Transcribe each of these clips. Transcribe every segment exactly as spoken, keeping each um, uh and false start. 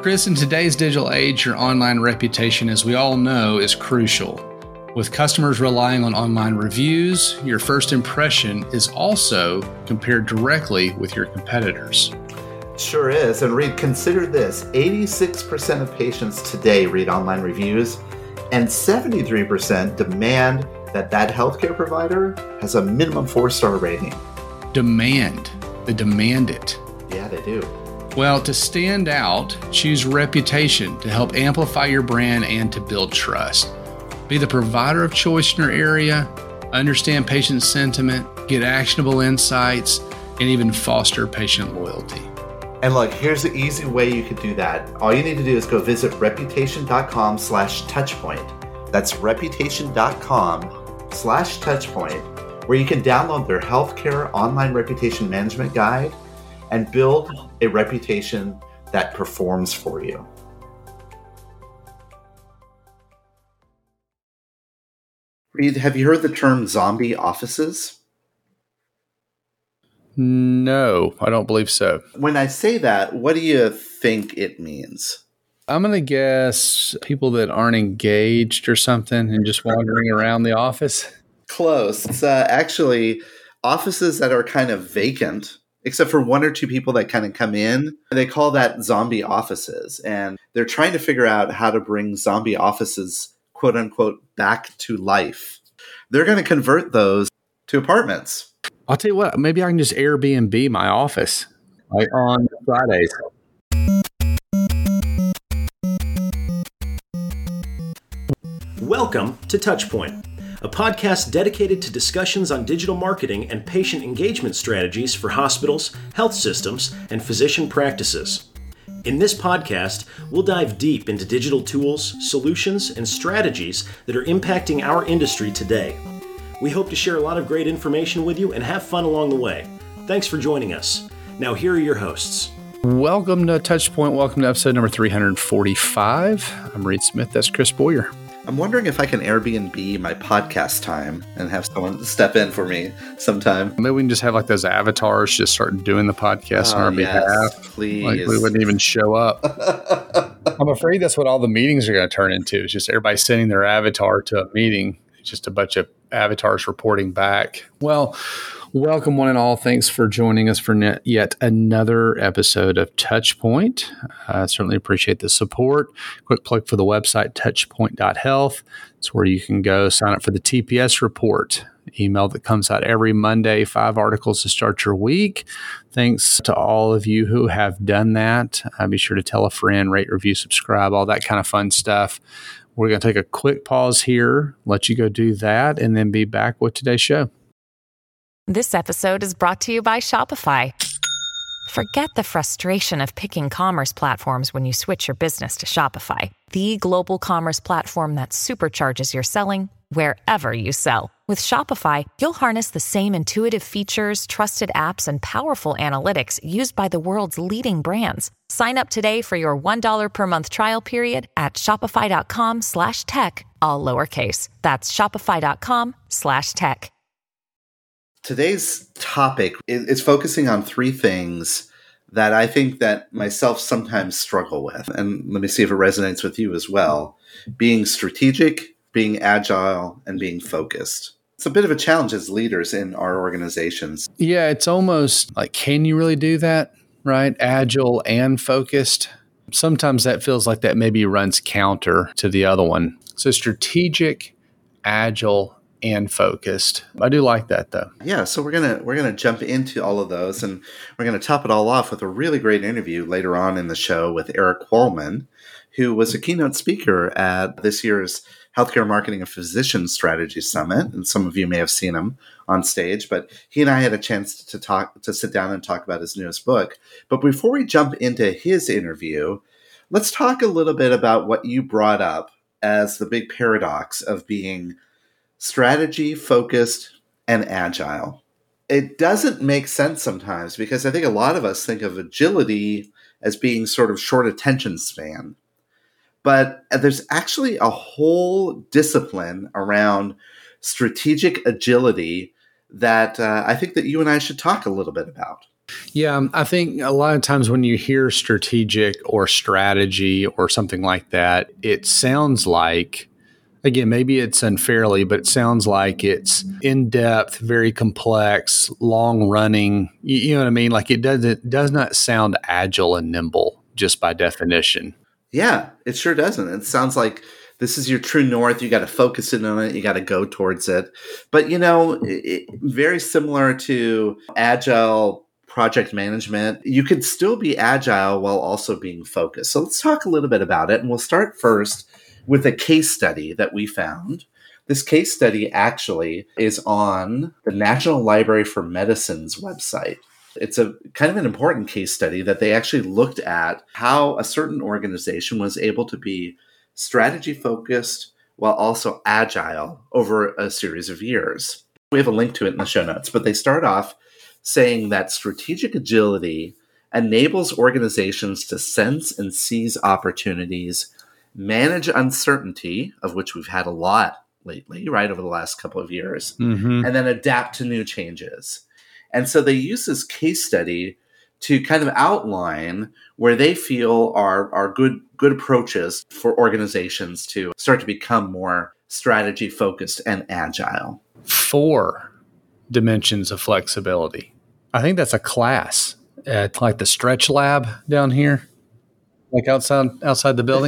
Chris, in today's digital age, your online reputation, as we all know, is crucial. With customers relying on online reviews, your first impression is also compared directly with your competitors. Sure is. And Reed, consider this. eighty-six percent of patients today read online reviews, and seventy-three percent demand that that healthcare provider has a minimum four-star rating. Demand. They demand it. Yeah, they do. Well, to stand out, choose reputation to help amplify your brand and to build trust. Be the provider of choice in your area, understand patient sentiment, get actionable insights, and even foster patient loyalty. And look, here's the easy way you could do that. All you need to do is go visit reputation.com slash touchpoint. That's reputation.com slash touchpoint, where you can download their healthcare online reputation management guide and build a reputation that performs for you. Reed, have you heard the term zombie offices? No, I don't believe so. When I say that, what do you think it means? I'm going to guess people that aren't engaged or something and just wandering around the office. Close. It's uh, actually offices that are kind of vacant, except for one or two people that kind of come in. They call that zombie offices. And they're trying to figure out how to bring zombie offices, quote unquote, back to life. They're going to convert those to apartments. I'll tell you what, maybe I can just Airbnb my office like on Fridays. Welcome to Touchpoint, a podcast dedicated to discussions on digital marketing and patient engagement strategies for hospitals, health systems, and physician practices. In this podcast, we'll dive deep into digital tools, solutions, and strategies that are impacting our industry today. We hope to share a lot of great information with you and have fun along the way. Thanks for joining us. Now, here are your hosts. Welcome to Touchpoint. Welcome to episode number three forty-five. I'm Reed Smith. That's Chris Boyer. I'm wondering if I can Airbnb my podcast time and have someone step in for me sometime. Maybe we can just have like those avatars just start doing the podcast oh, on our yes, behalf. Please. Like we wouldn't even show up. I'm afraid that's what all the meetings are going to turn into. It's just everybody sending their avatar to a meeting. It's just a bunch of avatars reporting back. Well, welcome one and all. Thanks for joining us for net, yet another episode of Touchpoint. I uh, certainly appreciate the support. Quick plug for the website, touchpoint dot health. It's where you can go sign up for the T P S report, email that comes out every Monday, five articles to start your week. Thanks to all of you who have done that. Uh, be sure to tell a friend, rate, review, subscribe, all that kind of fun stuff. We're going to take a quick pause here, let you go do that, and then be back with today's show. This episode is brought to you by Shopify. Forget the frustration of picking commerce platforms when you switch your business to Shopify, the global commerce platform that supercharges your selling wherever you sell. With Shopify, you'll harness the same intuitive features, trusted apps, and powerful analytics used by the world's leading brands. Sign up today for your one dollar per month trial period at shopify.com slash tech, all lowercase. That's shopify.com slash tech. Today's topic is focusing on three things that I think that myself sometimes struggle with. And let me see if it resonates with you as well. Being strategic, being agile, and being focused. It's a bit of a challenge as leaders in our organizations. Yeah, it's almost like, can you really do that, right? Agile and focused. Sometimes that feels like that maybe runs counter to the other one. So strategic, agile, and focused. I do like that though. Yeah, so we're gonna we're gonna jump into all of those, and we're gonna top it all off with a really great interview later on in the show with Eric Qualman, who was a keynote speaker at this year's Healthcare Marketing and Physician Strategy Summit, and some of you may have seen him on stage. But he and I had a chance to talk to sit down and talk about his newest book. But before we jump into his interview, let's talk a little bit about what you brought up as the big paradox of being strategy, focused, and agile. It doesn't make sense sometimes because I think a lot of us think of agility as being sort of short attention span. But there's actually a whole discipline around strategic agility that uh, I think that you and I should talk a little bit about. Yeah, um, I think a lot of times when you hear strategic or strategy or something like that, it sounds like, again, maybe it's unfairly, but it sounds like it's in depth, very complex, long running. You, you know what I mean? Like it doesn't does not sound agile and nimble just by definition. Yeah, it sure doesn't. It sounds like this is your true north. You got to focus in on it. You got to go towards it. But, you know, it, very similar to agile project management, you could still be agile while also being focused. So let's talk a little bit about it. And we'll start first with a case study that we found. This case study actually is on the National Library for Medicine's website. It's a kind of an important case study that they actually looked at how a certain organization was able to be strategy focused while also agile over a series of years. We have a link to it in the show notes, but they start off saying that strategic agility enables organizations to sense and seize opportunities, manage uncertainty, of which we've had a lot lately, right, over the last couple of years, Mm-hmm. and then adapt to new changes. And so they use this case study to kind of outline where they feel are, are good, good approaches for organizations to start to become more strategy focused and agile. Four dimensions of flexibility. I think that's a class at like the Stretch Lab down here, like outside outside the building.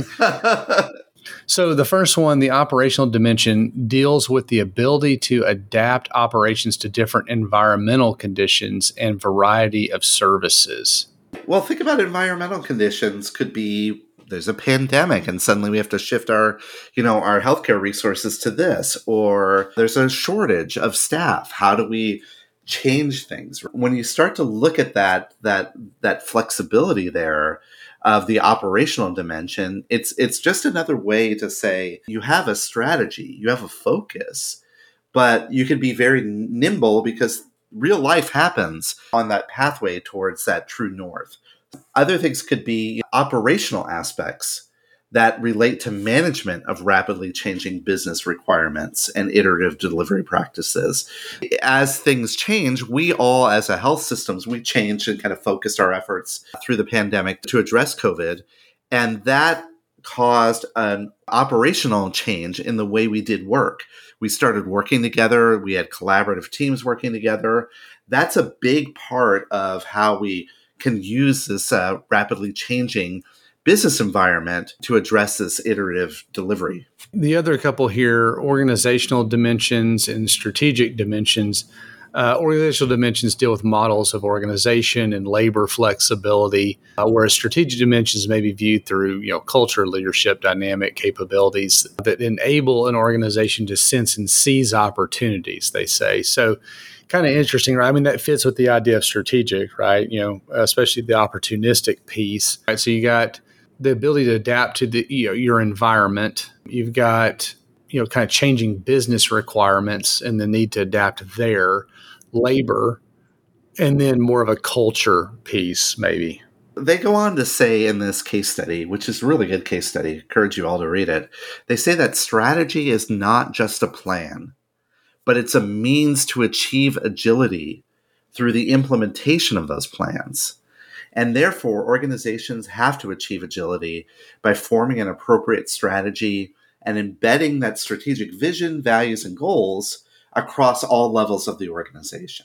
So the first one, the operational dimension, deals with the ability to adapt operations to different environmental conditions and variety of services. Well, think about environmental conditions. Could be there's a pandemic and suddenly we have to shift our, you know, our healthcare resources to this, or there's a shortage of staff. How do we change things? When you start to look at that, that, that flexibility there of the operational dimension, it's, it's just another way to say you have a strategy, you have a focus, but you can be very nimble because real life happens on that pathway towards that true north. Other things could be operational aspects that relate to management of rapidly changing business requirements and iterative delivery practices. As things change, we all, as a health systems, we changed and kind of focused our efforts through the pandemic to address COVID. And that caused an operational change in the way we did work. We started working together. We had collaborative teams working together. That's a big part of how we can use this uh, rapidly changing business environment to address this iterative delivery. The other couple here, organizational dimensions and strategic dimensions. Uh, organizational dimensions deal with models of organization and labor flexibility, uh, whereas strategic dimensions may be viewed through, you know, culture, leadership, dynamic capabilities that enable an organization to sense and seize opportunities, they say. So kind of interesting, right? I mean, that fits with the idea of strategic, right? You know, especially the opportunistic piece, right? So you got the ability to adapt to the, you know, your environment. You've got, you know, kind of changing business requirements and the need to adapt there, labor, and then more of a culture piece, maybe. They go on to say in this case study, which is a really good case study, encourage you all to read it. They say that strategy is not just a plan, but it's a means to achieve agility through the implementation of those plans. And therefore, organizations have to achieve agility by forming an appropriate strategy and embedding that strategic vision, values, and goals across all levels of the organization.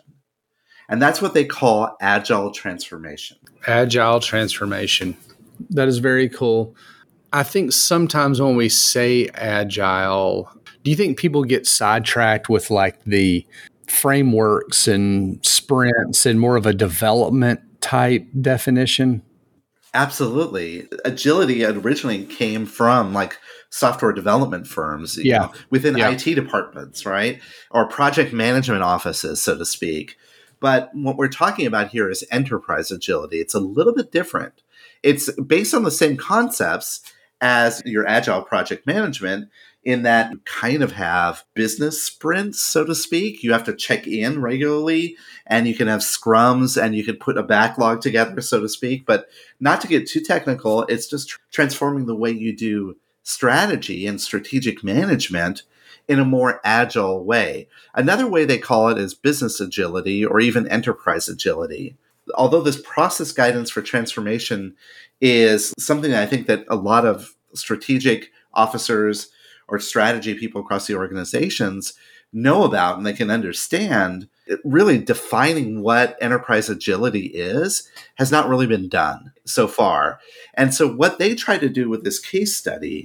And that's what they call agile transformation. Agile transformation. That is very cool. I think sometimes when we say agile, do you think people get sidetracked with like the frameworks and sprints and more of a development type definition? Absolutely. Agility originally came from like software development firms, you Yeah. know, within Yeah. I T departments, right? Or project management offices, so to speak. But what we're talking about here is enterprise agility. It's a little bit different. It's based on the same concepts as your agile project management, in that you kind of have business sprints, so to speak. You have to check in regularly, and you can have scrums, and you can put a backlog together, so to speak. But not to get too technical, it's just tr- transforming the way you do strategy and strategic management in a more agile way. Another way they call it is business agility or even enterprise agility. although this process guidance for transformation is something that I think that a lot of strategic officers or strategy people across the organizations know about and they can understand, it really defining what enterprise agility is has not really been done so far. And so what they try to do with this case study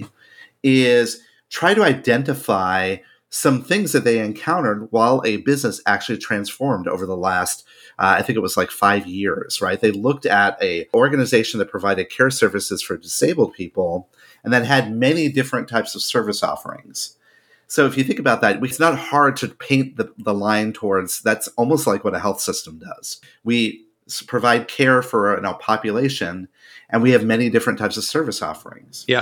is try to identify some things that they encountered while a business actually transformed over the last, uh, I think it was like five years, right? They looked at a organization that provided care services for disabled people and that had many different types of service offerings. So if you think about that, it's not hard to paint the, the line towards that's almost like what a health system does. We provide care for a population and we have many different types of service offerings. Yeah.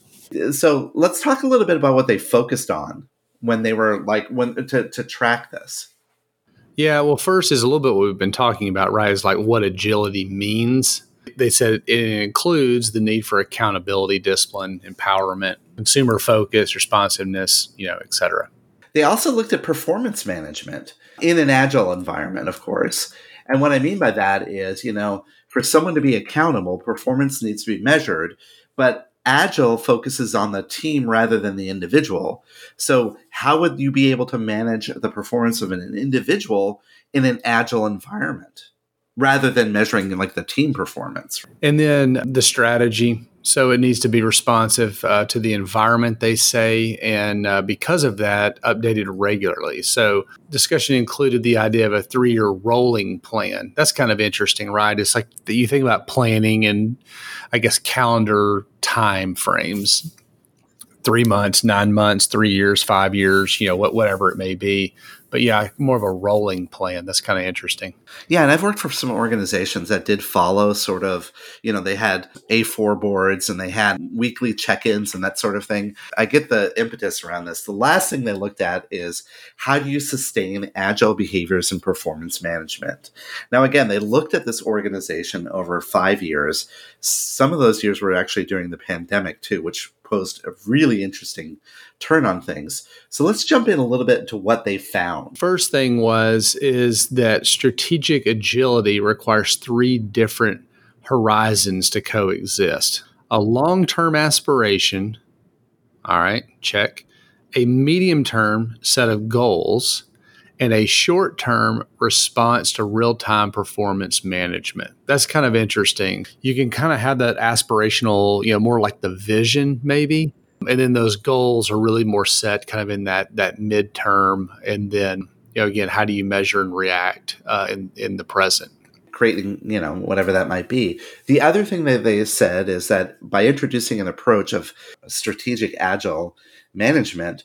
So let's talk a little bit about what they focused on when they were like when to, to track this. Yeah, well, first is a little bit what we've been talking about, right? Is like what agility means. They said it includes the need for accountability, discipline, empowerment, consumer focus, responsiveness, you know, et cetera. They also looked at performance management in an agile environment, of course. And what I mean by that is, you know, for someone to be accountable, performance needs to be measured, but Agile focuses on the team rather than the individual. So how would you be able to manage the performance of an individual in an agile environment rather than measuring like the team performance? And then the strategy. So it needs to be responsive uh, to the environment, they say, and uh, because of that, updated regularly. So discussion included the idea of a three-year rolling plan. That's kind of interesting, right? It's like you think about planning and, I guess, calendar time frames, three months, nine months, three years, five years, you know, whatever it may be. But yeah, more of a rolling plan. That's kind of interesting. Yeah, and I've worked for some organizations that did follow sort of, you know, they had A four boards and they had weekly check-ins and that sort of thing. I get the impetus around this. The last thing they looked at is how do you sustain agile behaviors and performance management? Now, again, they looked at this organization over five years. Some of those years were actually during the pandemic too, which posed a really interesting turn on things. So let's jump in a little bit into what they found. First thing was is that strategic agility requires three different horizons to coexist. A long-term aspiration, all right, check. A medium-term set of goals, and a short-term response to real-time performance management. That's kind of interesting. You can kind of have that aspirational, you know, more like the vision maybe. And then those goals are really more set kind of in that that midterm. And then, you know, again, how do you measure and react uh, in, in the present? Creating, you know, whatever that might be. The other thing that they said is that by introducing an approach of strategic agile management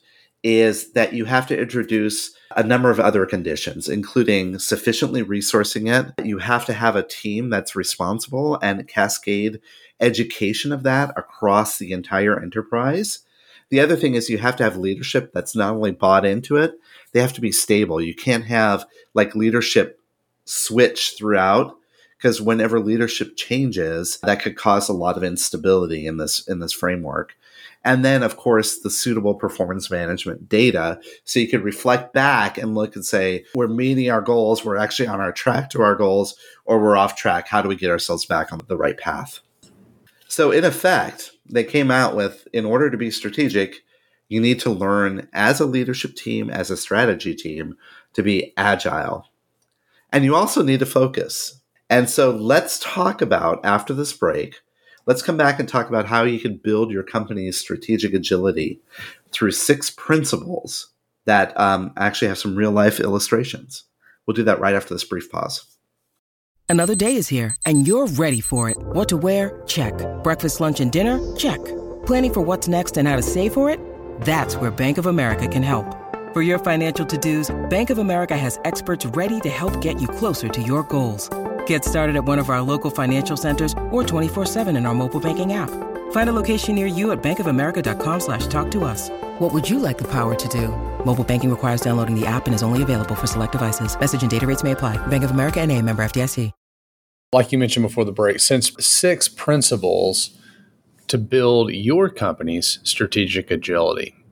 is that you have to introduce a number of other conditions, including sufficiently resourcing it. You have to have a team that's responsible and cascade education of that across the entire enterprise. The other thing is you have to have leadership that's not only bought into it, they have to be stable. You can't have like leadership switch throughout, because whenever leadership changes, that could cause a lot of instability in this in this framework. And then, of course, the suitable performance management data. So you could reflect back and look and say, we're meeting our goals, we're actually on our track to our goals, or we're off track. How do we get ourselves back on the right path? So in effect, they came out with, in order to be strategic, you need to learn as a leadership team, as a strategy team, to be agile. And you also need to focus. And so let's talk about, after this break, let's come back and talk about how you can build your company's strategic agility through six principles that um, actually have some real life illustrations. We'll do that right after this brief pause. Another day is here and you're ready for it. What to wear? Check. Breakfast, lunch, and dinner? Check. Planning for what's next and how to save for it? That's where Bank of America can help. For your financial to-dos, Bank of America has experts ready to help get you closer to your goals. Get started at one of our local financial centers or twenty-four seven in our mobile banking app. Find a location near you at bankofamerica.com slash talk to us. What would you like the power to do? Mobile banking requires downloading the app and is only available for select devices. Message and data rates may apply. Bank of America N A, member F D I C. Like you mentioned before the break, since six principles to build your company's strategic agility.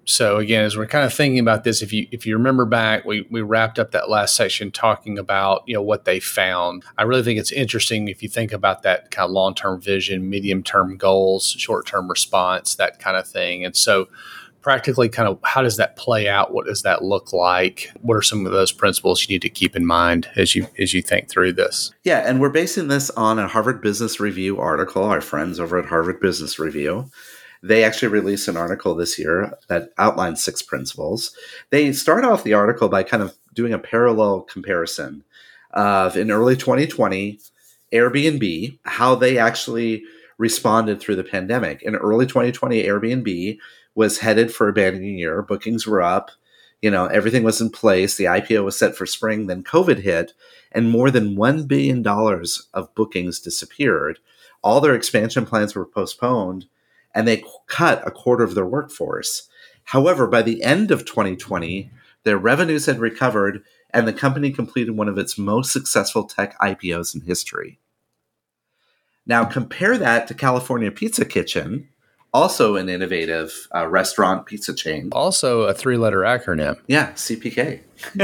So again, as we're kind of thinking about this, if you if you remember back, we we wrapped up that last section talking about, you know, what they found. I really think it's interesting if you think about that kind of long-term vision, medium-term goals, short-term response, that kind of thing. And so practically, kind of how does that play out? What does that look like? What are some of those principles you need to keep in mind as you as you think through this? Yeah, and we're basing this on a Harvard Business Review article, our friends over at Harvard Business Review. They actually released an article this year that outlines six principles. They start off the article by kind of doing a parallel comparison of, in early twenty twenty, Airbnb, how they actually responded through the pandemic. In early twenty twenty, Airbnb was headed for a banning year. Bookings were up. You know, everything was in place. The I P O was set for spring. Then COVID hit, and more than one billion dollars of bookings disappeared. All their expansion plans were postponed, and they cut a quarter of their workforce. However, by the end of twenty twenty, their revenues had recovered, and the company completed one of its most successful tech I P Os in history. Now, compare that to California Pizza Kitchen, also an innovative uh, restaurant pizza chain. Also a three-letter acronym. Yeah, C P K.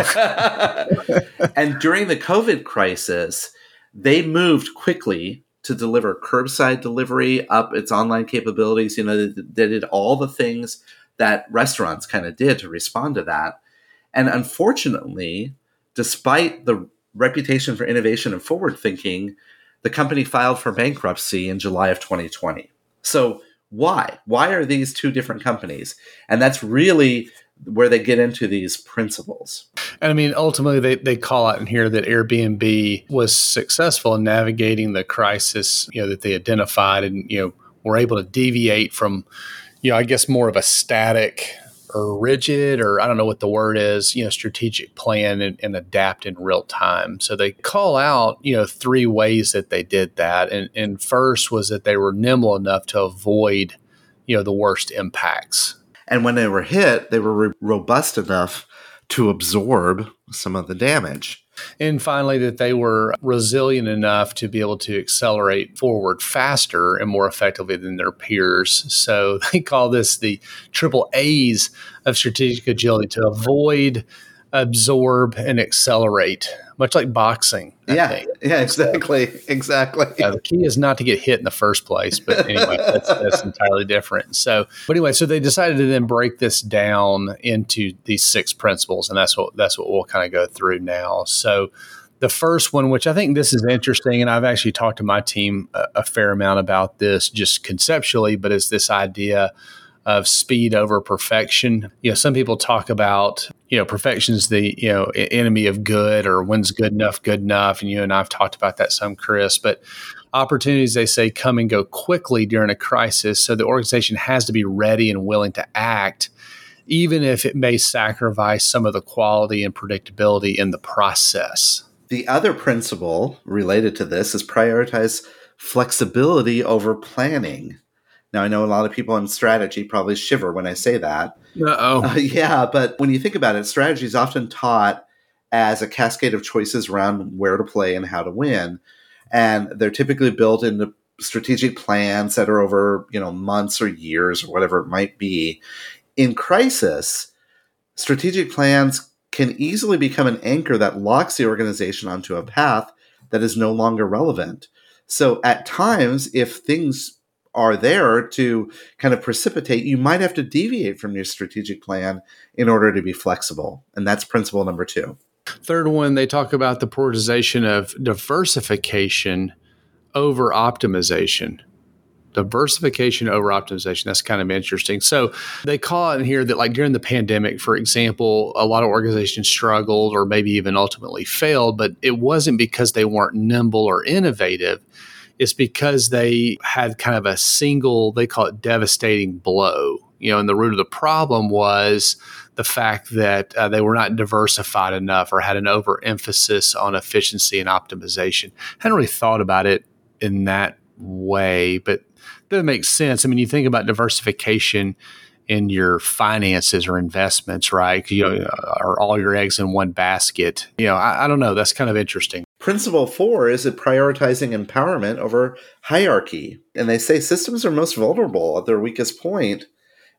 And during the COVID crisis, they moved quickly to deliver curbside delivery, up its online capabilities. You know, they, they did all the things that restaurants kind of did to respond to that. And unfortunately, despite the reputation for innovation and forward thinking, the company filed for bankruptcy in July of twenty twenty. So why? Why are these two different companies? And that's really where they get into these principles. And I mean, ultimately, they, they call out in here that Airbnb was successful in navigating the crisis, you know, that they identified, and, you know, were able to deviate from, you know, I guess more of a static or rigid, or I don't know what the word is, you know, strategic plan and, and adapt in real time. So they call out, you know, three ways that they did that. And, and first was that they were nimble enough to avoid, you know, the worst impacts. And when they were hit, they were re- robust enough to absorb some of the damage. And finally, that they were resilient enough to be able to accelerate forward faster and more effectively than their peers. So they call this the triple A's of strategic agility: to avoid, absorb, and accelerate, much like boxing. I yeah, think. yeah, exactly, so, exactly. Uh, the key is not to get hit in the first place, but anyway, that's, that's entirely different. So, but anyway, so they decided to then break this down into these six principles, and that's what that's what we'll kind of go through now. So, the first one, which I think this is interesting, and I've actually talked to my team a, a fair amount about this, just conceptually, but is this idea of speed over perfection. You know, some people talk about, you know, perfection's the, you know, enemy of good, or when's good enough, good enough. And you and I've talked about that some, Chris, but opportunities, they say, come and go quickly during a crisis. So the organization has to be ready and willing to act, even if it may sacrifice some of the quality and predictability in the process. The other principle related to this is prioritize flexibility over planning. Now, I know a lot of people in strategy probably shiver when I say that. Uh-oh. Uh, yeah, but when you think about it, strategy is often taught as a cascade of choices around where to play and how to win. And they're typically built into strategic plans that are over, you know, months or years or whatever it might be. In crisis, strategic plans can easily become an anchor that locks the organization onto a path that is no longer relevant. So at times, if things are there to kind of precipitate, you might have to deviate from your strategic plan in order to be flexible. And that's principle number two. Third one, they talk about the prioritization of diversification over optimization. Diversification over optimization. That's kind of interesting. So they call it in here that, like, during the pandemic, for example, a lot of organizations struggled or maybe even ultimately failed, but it wasn't because they weren't nimble or innovative. It's because they had kind of a single, they call it devastating blow. You know, and the root of the problem was the fact that uh, they were not diversified enough or had an overemphasis on efficiency and optimization. I hadn't really thought about it in that way, but that makes sense. I mean, you think about diversification in your finances or investments, right? You know, are all your eggs in one basket. You know, I, I don't know. That's kind of interesting. Principle four is that prioritizing empowerment over hierarchy. And they say systems are most vulnerable at their weakest point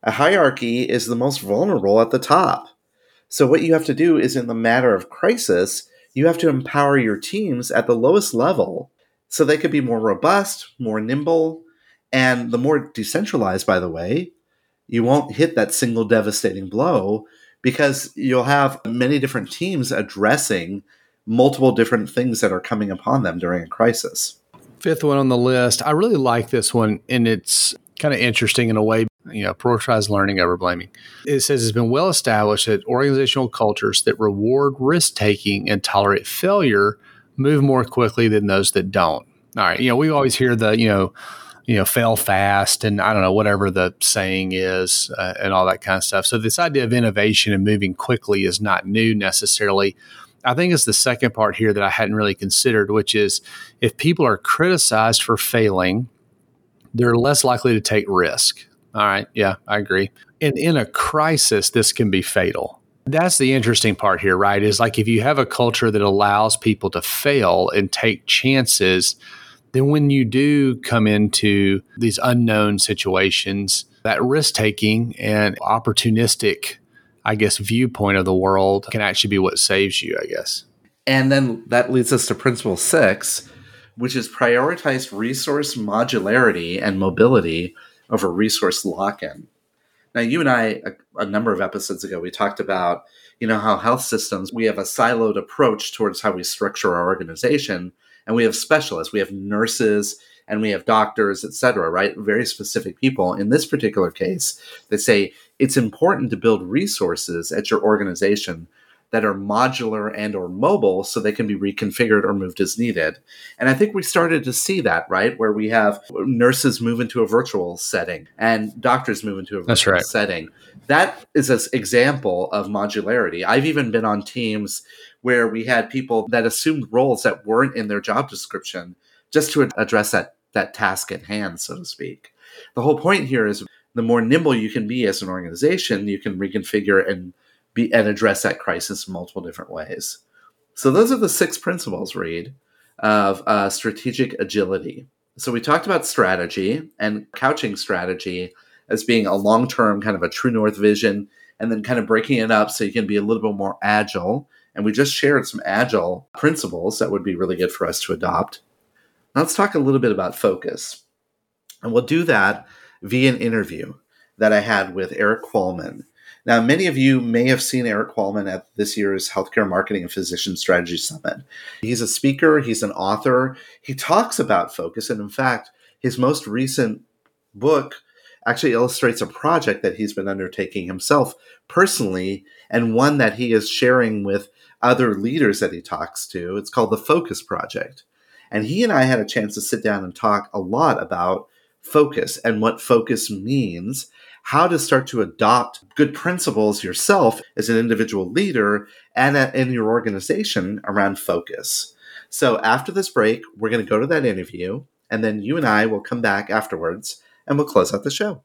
A hierarchy is the most vulnerable at the top. So what you have to do is, in the matter of crisis, you have to empower your teams at the lowest level so they could be more robust, more nimble, and the more decentralized, by the way, you won't hit that single devastating blow because you'll have many different teams addressing multiple different things that are coming upon them during a crisis. Fifth one on the list. I really like this one, and it's kind of interesting in a way. You know, prioritized learning over blaming. It says it's been well established that organizational cultures that reward risk-taking and tolerate failure move more quickly than those that don't. All right. You know, we always hear the, you know, you know, fail fast and I don't know, whatever the saying is uh, and all that kind of stuff. So this idea of innovation and moving quickly is not new necessarily. I think it's the second part here that I hadn't really considered, which is if people are criticized for failing, they're less likely to take risk. All right. Yeah, I agree. And in a crisis, this can be fatal. That's the interesting part here, right? Is like if you have a culture that allows people to fail and take chances, then when you do come into these unknown situations, that risk-taking and opportunistic, I guess, viewpoint of the world can actually be what saves you, I guess. And then that leads us to principle six, which is prioritize resource modularity and mobility over resource lock-in. Now, you and I, a, a number of episodes ago, we talked about, you know, how health systems, we have a siloed approach towards how we structure our organization, and we have specialists, we have nurses, and we have doctors, et cetera, right? Very specific people. In this particular case, they say it's important to build resources at your organization that are modular and or mobile so they can be reconfigured or moved as needed. And I think we started to see that, right? Where we have nurses move into a virtual setting and doctors move into a virtual That's right. setting. That is an example of modularity. I've even been on teams where we had people that assumed roles that weren't in their job description just to address that, that task at hand, so to speak. The whole point here is the more nimble you can be as an organization, you can reconfigure and Be, and address that crisis in multiple different ways. So those are the six principles, Reed, of uh, strategic agility. So we talked about strategy and couching strategy as being a long-term kind of a true north vision, and then kind of breaking it up so you can be a little bit more agile. And we just shared some agile principles that would be really good for us to adopt. Now let's talk a little bit about focus. And we'll do that via an interview that I had with Eric Qualman. Now, many of you may have seen Eric Qualman at this year's Healthcare Marketing and Physician Strategy Summit. He's a speaker. He's an author. He talks about focus. And in fact, his most recent book actually illustrates a project that he's been undertaking himself personally, and one that he is sharing with other leaders that he talks to. It's called the Focus Project. And he and I had a chance to sit down and talk a lot about focus and what focus means, how to start to adopt good principles yourself as an individual leader and in your organization around focus. So after this break, we're going to go to that interview, and then you and I will come back afterwards and we'll close out the show.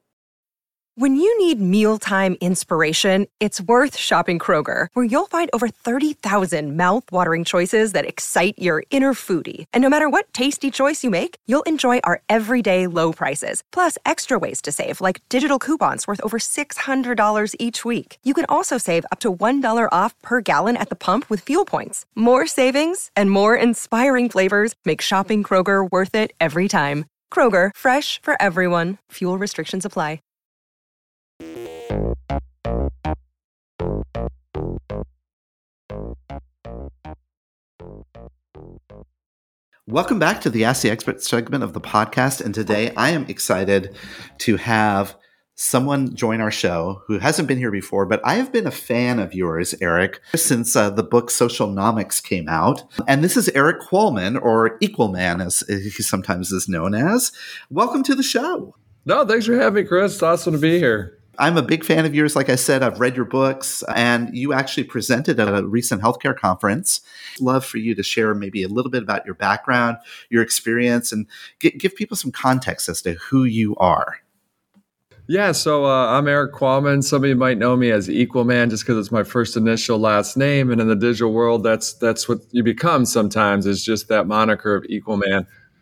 When you need mealtime inspiration, it's worth shopping Kroger, where you'll find over thirty thousand mouth-watering choices that excite your inner foodie. And no matter what tasty choice you make, you'll enjoy our everyday low prices, plus extra ways to save, like digital coupons worth over six hundred dollars each week. You can also save up to one dollar off per gallon at the pump with fuel points. More savings and more inspiring flavors make shopping Kroger worth it every time. Kroger, fresh for everyone. Fuel restrictions apply. Welcome back to the Ask the Expert segment of the podcast. And today I am excited to have someone join our show who hasn't been here before, but I have been a fan of yours, Eric, since uh, the book Socialnomics came out. And this is Eric Qualman, or Equalman, as he sometimes is known as. Welcome to the show. No, thanks for having me, Chris. It's awesome to be here. I'm a big fan of yours. Like I said, I've read your books, and you actually presented at a recent healthcare conference. I'd love for you to share maybe a little bit about your background, your experience, and g- give people some context as to who you are. Yeah, so uh, I'm Eric Qualman. Some of you might know me as Equalman just because it's my first initial last name. And in the digital world, that's that's what you become sometimes, is just that moniker of Equalman.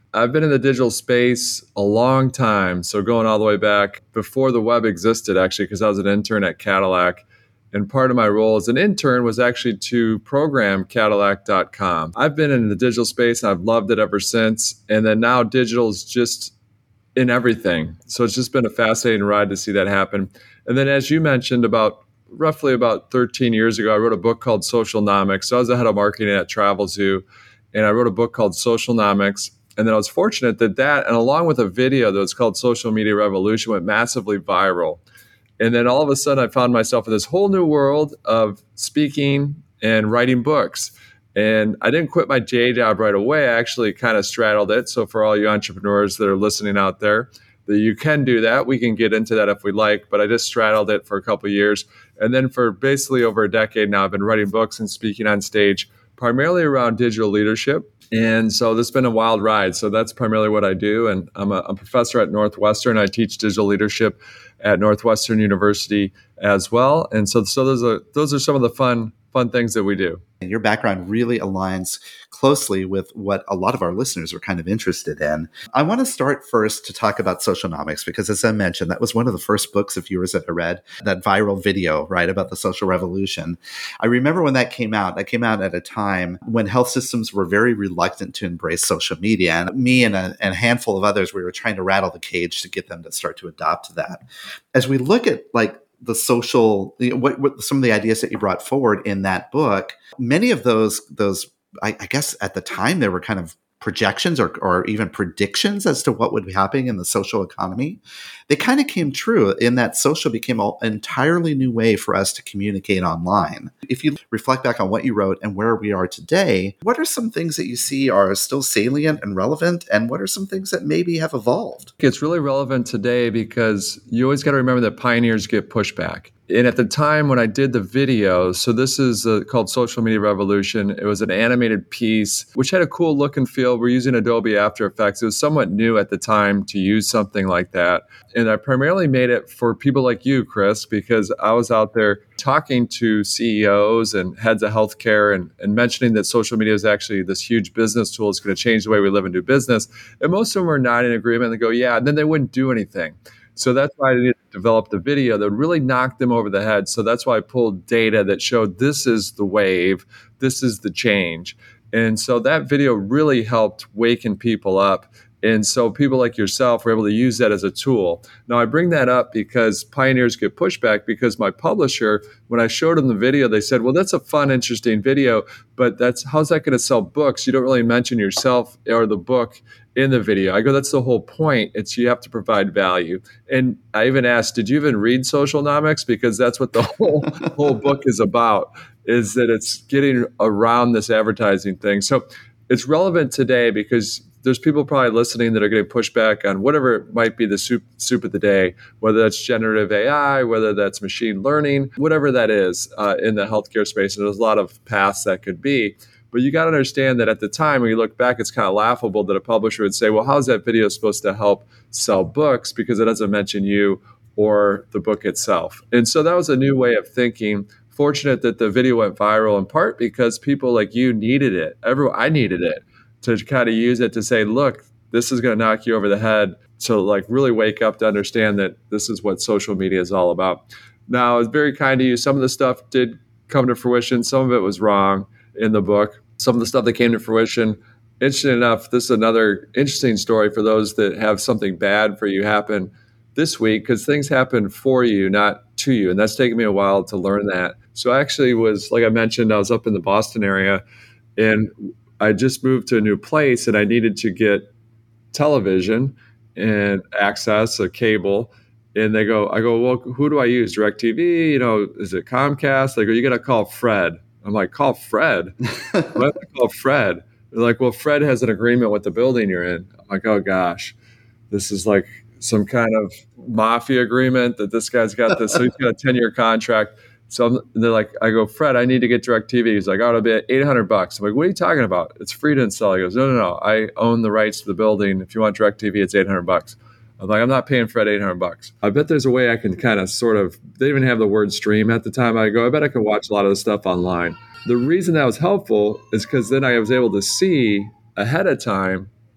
I've been in the digital space a long time. So going all the way back before the web existed, actually, because I was an intern at Cadillac. And part of my role as an intern was actually to program Cadillac dot com. I've been in the digital space and I've loved it ever since. And then now digital is just in everything. So it's just been a fascinating ride to see that happen. And then as you mentioned, about roughly about thirteen years ago, I wrote a book called Socialnomics. So I was the head of marketing at Travelzoo, and I wrote a book called Socialnomics. And then I was fortunate that that, and along with a video that was called Social Media Revolution, went massively viral. And then all of a sudden, I found myself in this whole new world of speaking and writing books. And I didn't quit my day job right away. I actually kind of straddled it. So for all you entrepreneurs that are listening out there, that you can do that. We can get into that if we like, but I just straddled it for a couple of years. And then for basically over a decade now, I've been writing books and speaking on stage, primarily around digital leadership. And so this has been a wild ride. So that's primarily what I do. And I'm a, I'm a professor at Northwestern. I teach digital leadership at Northwestern University as well. And so, so those are those are some of the fun fun things that we do. And your background really aligns closely with what a lot of our listeners are kind of interested in. I want to start first to talk about Socialnomics, because as I mentioned, that was one of the first books of yours that I read, that viral video, right, about the social revolution. I remember when that came out, that came out at a time when health systems were very reluctant to embrace social media. And me and a, and a handful of others, we were trying to rattle the cage to get them to start to adopt that. As we look at like the social, what, what some of the ideas that you brought forward in that book, many of those, those, I, I guess at the time they were kind of projections or, or even predictions as to what would be happening in the social economy. They kind of came true in that social became an entirely new way for us to communicate online. If you reflect back on what you wrote and where we are today, what are some things that you see are still salient and relevant? And what are some things that maybe have evolved? It's really relevant today because you always got to remember that pioneers get pushback. And at the time when I did the video, so this is uh, called Social Media Revolution. It was an animated piece, which had a cool look and feel. We're using Adobe After Effects. It was somewhat new at the time to use something like that. And I primarily made it for people like you, Chris, because I was out there talking to C E Os and heads of healthcare and, and mentioning that social media is actually this huge business tool. It's going to change the way we live and do business. And most of them were not in agreement. They go, yeah, and then they wouldn't do anything. So that's why I needed to develop the video that really knocked them over the head. So that's why I pulled data that showed this is the wave, this is the change. And so that video really helped waken people up. And so people like yourself were able to use that as a tool. Now, I bring that up because pioneers get pushback because my publisher, when I showed them the video, they said, well, that's a fun, interesting video, but that's how's that going to sell books? You don't really mention yourself or the book in the video. I go, that's the whole point. It's you have to provide value. And I even asked, did you even read Socialnomics? Because that's what the whole whole book is about, is that it's getting around this advertising thing. So it's relevant today because there's people probably listening that are getting pushback on whatever might be the soup, soup of the day, whether that's generative A I, whether that's machine learning, whatever that is uh, in the healthcare space. And there's a lot of paths that could be. But you got to understand that at the time, when you look back, it's kind of laughable that a publisher would say, well, how's that video supposed to help sell books? Because it doesn't mention you or the book itself. And so that was a new way of thinking. Fortunate that the video went viral in part because people like you needed it. Everyone, I needed it to kind of use it to say, look, this is going to knock you over the head. So like really wake up to understand that this is what social media is all about. Now, it's very kind of you. Some of the stuff did come to fruition. Some of it was wrong in the book. Some of the stuff that came to fruition, interesting enough, this is another interesting story for those that have something bad for you happen this week, because things happen for you, not to you. And that's taken me a while to learn that. So I actually was, like I mentioned, I was up in the Boston area and I just moved to a new place and I needed to get television and access a cable. And they go, I go, well, who do I use? DirecTV? You know, is it Comcast? They go, you got to call Fred. I'm like, call Fred? Why do I call Fred? They're like, well, Fred has an agreement with the building you're in. I'm like, oh gosh, this is like some kind of mafia agreement that this guy's got this. So he's got a ten-year contract. So I'm, they're like, I go, Fred, I need to get DirecTV. He's like, oh, it'll be eight hundred bucks. I'm like, what are you talking about? It's free to install. He goes, no, no, no. I own the rights to the building. If you want DirecTV, it's eight hundred bucks. I'm like, I'm not paying Fred eight hundred bucks. I bet there's a way I can kind of sort of, they didn't even have the word stream at the time. I go, I bet I can watch a lot of this stuff online. The reason that was helpful is because then I was able to see ahead of time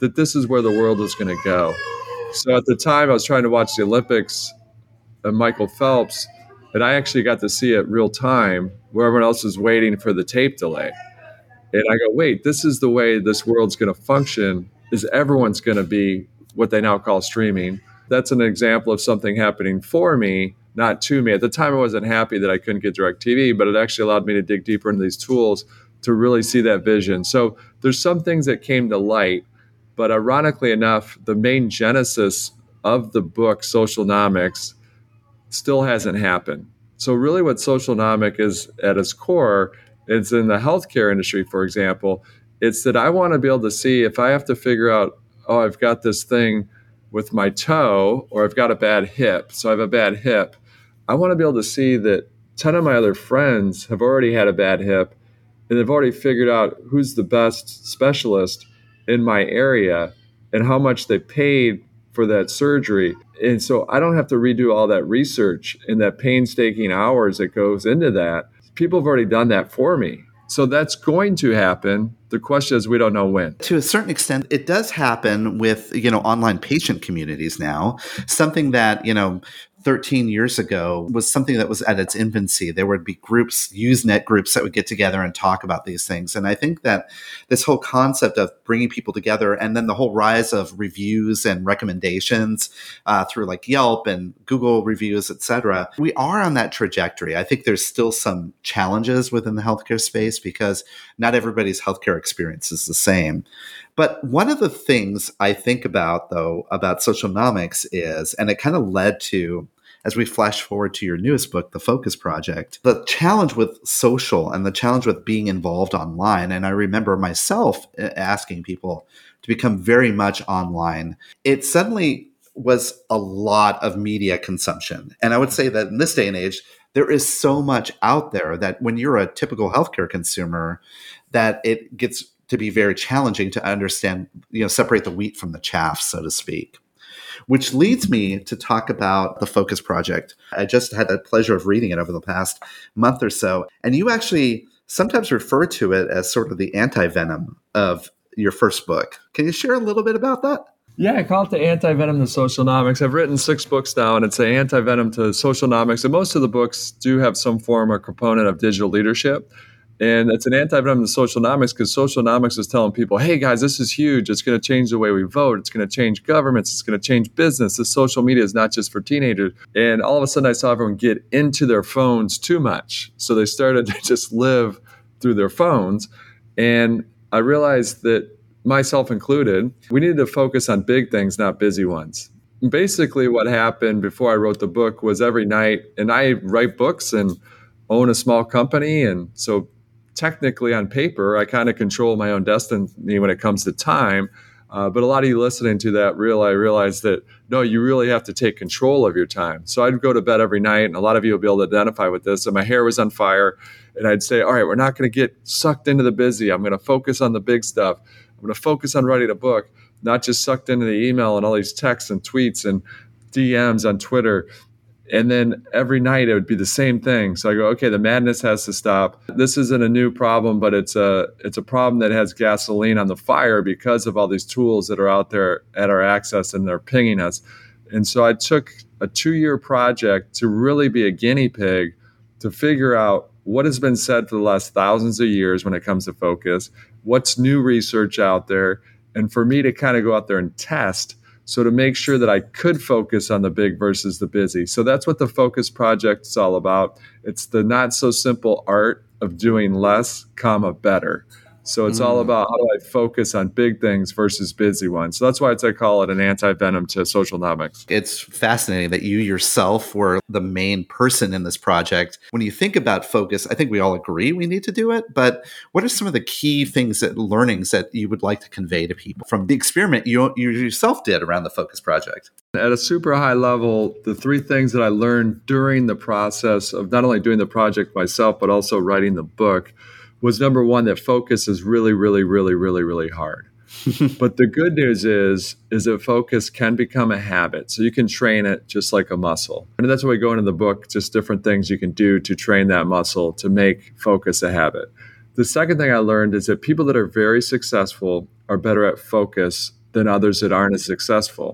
that this is where the world was going to go. So at the time, I was trying to watch the Olympics of Michael Phelps, and I actually got to see it real time where everyone else was waiting for the tape delay. And I go, wait, this is the way this world's going to function, is everyone's going to be what they now call streaming. That's an example of something happening for me, not to me. At the time, I wasn't happy that I couldn't get DirecTV, but it actually allowed me to dig deeper into these tools to really see that vision. So there's some things that came to light, but ironically enough, the main genesis of the book, Socialnomics, still hasn't happened. So really what Socialnomic is at its core, it's in the healthcare industry, for example, it's that I want to be able to see if I have to figure out, oh, I've got this thing with my toe, or I've got a bad hip. So I have a bad hip. I want to be able to see that ten of my other friends have already had a bad hip, and they've already figured out who's the best specialist in my area and how much they paid for that surgery. And so I don't have to redo all that research and that painstaking hours that goes into that. People have already done that for me. So that's going to happen. The question is, we don't know when. To a certain extent, it does happen with, you know, online patient communities now. Something that, you know, thirteen years ago was something that was at its infancy. There would be groups, Usenet groups that would get together and talk about these things. And I think that this whole concept of bringing people together, and then the whole rise of reviews and recommendations uh, through like Yelp and Google reviews, et cetera, we are on that trajectory. I think there's still some challenges within the healthcare space because not everybody's healthcare experience is the same. But one of the things I think about, though, about Socialnomics is, and it kind of led to, as we flash forward to your newest book, The Focus Project, the challenge with social and the challenge with being involved online. And I remember myself asking people to become very much online. It suddenly was a lot of media consumption. And I would say that in this day and age, there is so much out there that when you're a typical healthcare consumer, that it gets to be very challenging to understand, you know, separate the wheat from the chaff, so to speak. Which leads me to talk about the Focus Project. I just had the pleasure of reading it over the past month or so. And you actually sometimes refer to it as sort of the anti-venom of your first book. Can you share a little bit about that? Yeah, I call it the anti-venom to Socialnomics. I've written six books now, and it's the anti-venom to Socialnomics. And most of the books do have some form or component of digital leadership. And it's an anti-venom to Socialnomics because Socialnomics is telling people, hey, guys, this is huge. It's going to change the way we vote. It's going to change governments. It's going to change business. This social media is not just for teenagers. And all of a sudden, I saw everyone get into their phones too much. So they started to just live through their phones. And I realized that, myself included, we needed to focus on big things, not busy ones. And basically, what happened before I wrote the book was every night, and I write books and own a small company. And so technically on paper, I kind of control my own destiny when it comes to time. Uh, but a lot of you listening to that realize, realize that, no, you really have to take control of your time. So I'd go to bed every night, and a lot of you will be able to identify with this. And my hair was on fire. And I'd say, all right, we're not going to get sucked into the busy. I'm going to focus on the big stuff. I'm going to focus on writing a book, not just sucked into the email and all these texts and tweets and D Ms on Twitter. And then every night it would be the same thing. So I go, okay, the madness has to stop. This isn't a new problem, but it's a it's a problem that has gasoline on the fire because of all these tools that are out there at our access and they're pinging us. And so I took a two-year project to really be a guinea pig to figure out what has been said for the last thousands of years when it comes to focus, what's new research out there, and for me to kind of go out there and test. So to make sure that I could focus on the big versus the busy. So that's what the Focus Project is all about. It's the not so simple art of doing less, comma, better. So it's mm. all about how do I focus on big things versus busy ones. So that's why it's, I call it an anti-venom to Socialnomics. It's fascinating that you yourself were the main person in this project. When you think about focus, I think we all agree we need to do it. But what are some of the key things that learnings that you would like to convey to people from the experiment you, you yourself did around the Focus Project? At a super high level, the three things that I learned during the process of not only doing the project myself, but also writing the book was number one, that focus is really, really, really, really, really hard. But the good news is, is that focus can become a habit. So you can train it just like a muscle. And that's why we go into the book, just different things you can do to train that muscle to make focus a habit. The second thing I learned is that people that are very successful are better at focus than others that aren't as successful.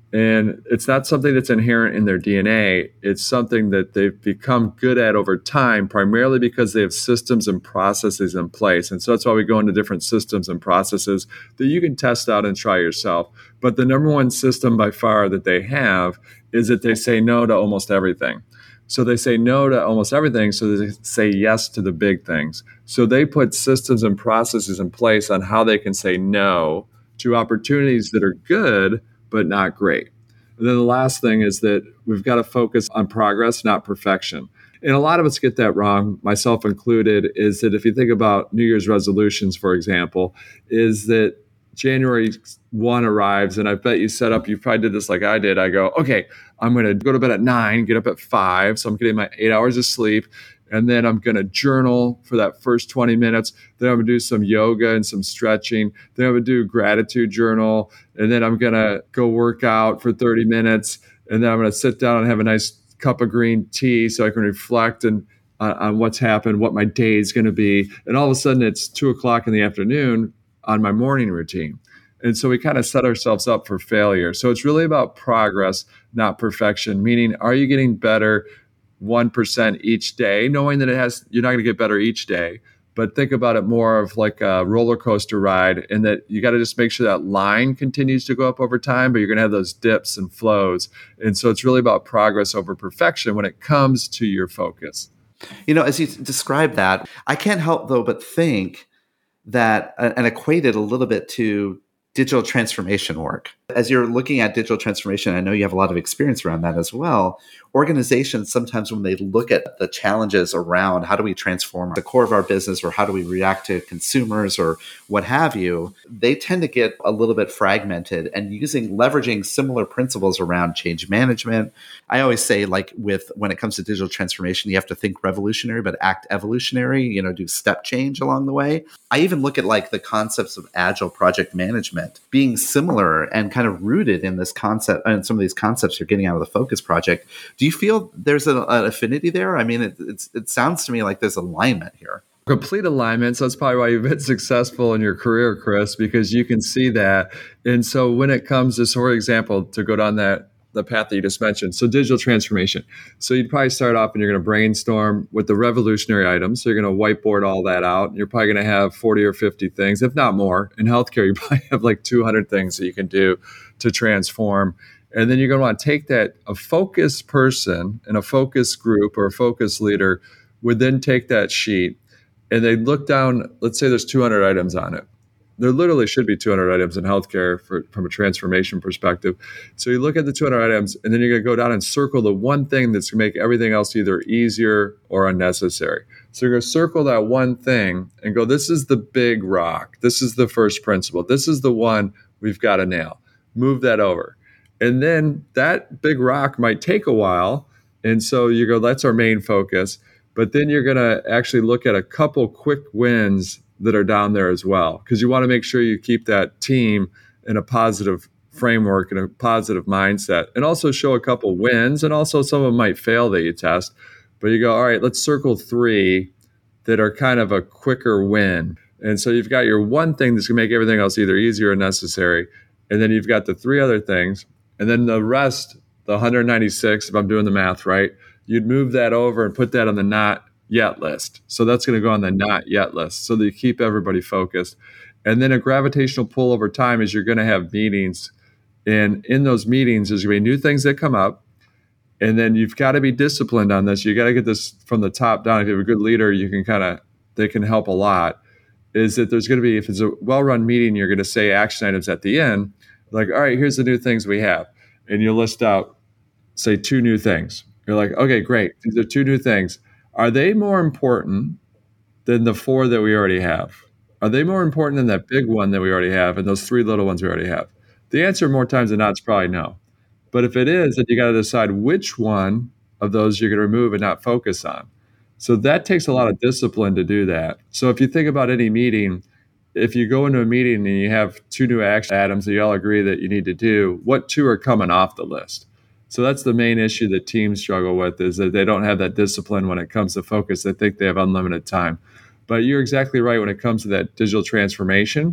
And it's not something that's inherent in their D N A. It's something that they've become good at over time, primarily because they have systems and processes in place. And so that's why we go into different systems and processes that you can test out and try yourself. But the number one system by far that they have is that they say no to almost everything. So they say no to almost everything, so they say yes to the big things. So they put systems and processes in place on how they can say no to opportunities that are good, but not great. And then the last thing is that we've got to focus on progress, not perfection. And a lot of us get that wrong, myself included, is that if you think about New Year's resolutions, for example, is that January first arrives, and I bet you set up, you probably did this like I did. I go, okay, I'm going to go to bed at nine, get up at five. So I'm getting my eight hours of sleep. And then I'm going to journal for that first twenty minutes. Then I'm going to do some yoga and some stretching. Then I'm going to do a gratitude journal. And then I'm going to go work out for thirty minutes. And then I'm going to sit down and have a nice cup of green tea so I can reflect and uh, on what's happened, what my day is going to be. And all of a sudden it's two o'clock in the afternoon on my morning routine. And so we kind of set ourselves up for failure. So it's really about progress, not perfection, meaning are you getting better one percent each day, knowing that it has, you're not going to get better each day, but think about it more of like a roller coaster ride, and that you got to just make sure that line continues to go up over time, but you're going to have those dips and flows. And so it's really about progress over perfection when it comes to your focus. You know, as you describe that, I can't help though but think that uh, and equate it a little bit to digital transformation work. As you're looking at digital transformation, I know you have a lot of experience around that as well. Organizations, sometimes when they look at the challenges around how do we transform the core of our business, or how do we react to consumers, or what have you, they tend to get a little bit fragmented, and using, leveraging similar principles around change management. I always say, like, with, when it comes to digital transformation, you have to think revolutionary, but act evolutionary, you know, do step change along the way. I even look at like the concepts of agile project management being similar and kind of rooted in this concept, and some of these concepts you're getting out of the Focus Project. Do you feel there's an, an affinity there? I mean, it, it's, it sounds to me like there's alignment here. Complete alignment. So that's probably why you've been successful in your career, Chris, because you can see that. And so when it comes to, for example, to go down that the path that you just mentioned, so digital transformation. So you'd probably start off and you're going to brainstorm with the revolutionary items. So you're going to whiteboard all that out. You're probably going to have forty or fifty things, if not more. In healthcare, you probably have like two hundred things that you can do to transform. And then you're going to want to take that, a focused person and a focus group or a focus leader would then take that sheet and they look down, let's say there's two hundred items on it. There literally should be two hundred items in healthcare for, from a transformation perspective. So you look at the two hundred items, and then you're going to go down and circle the one thing that's going to make everything else either easier or unnecessary. So you're going to circle that one thing and go, this is the big rock. This is the first principle. This is the one we've got to nail. Move that over. And then that big rock might take a while. And so you go, that's our main focus. But then you're going to actually look at a couple quick wins that are down there as well, because you want to make sure you keep that team in a positive framework and a positive mindset, and also show a couple wins, and also some of them might fail that you test. But you go, all right, let's circle three that are kind of a quicker win. And so you've got your one thing that's going to make everything else either easier or necessary. And then you've got the three other things. And then the rest, the one hundred ninety-six, if I'm doing the math right, you'd move that over and put that on the not yet list. So that's going to go on the not yet list so that you keep everybody focused. And then a gravitational pull over time is you're going to have meetings. And in those meetings, there's going to be new things that come up. And then you've got to be disciplined on this. You got to get this from the top down. If you have a good leader, you can kind of, they can help a lot. Is that there's going to be, if it's a well-run meeting, you're going to say action items at the end. Like, all right, here's the new things we have. And you list out, say, two new things. You're like, okay, great. These are two new things. Are they more important than the four that we already have? Are they more important than that big one that we already have and those three little ones we already have? The answer more times than not is probably no. But if it is, then you got to decide which one of those you're going to remove and not focus on. So that takes a lot of discipline to do that. So if you think about any meeting, if you go into a meeting and you have two new action items that you all agree that you need to do, what two are coming off the list? So that's the main issue that teams struggle with, is that they don't have that discipline when it comes to focus. They think they have unlimited time. But you're exactly right when it comes to that digital transformation.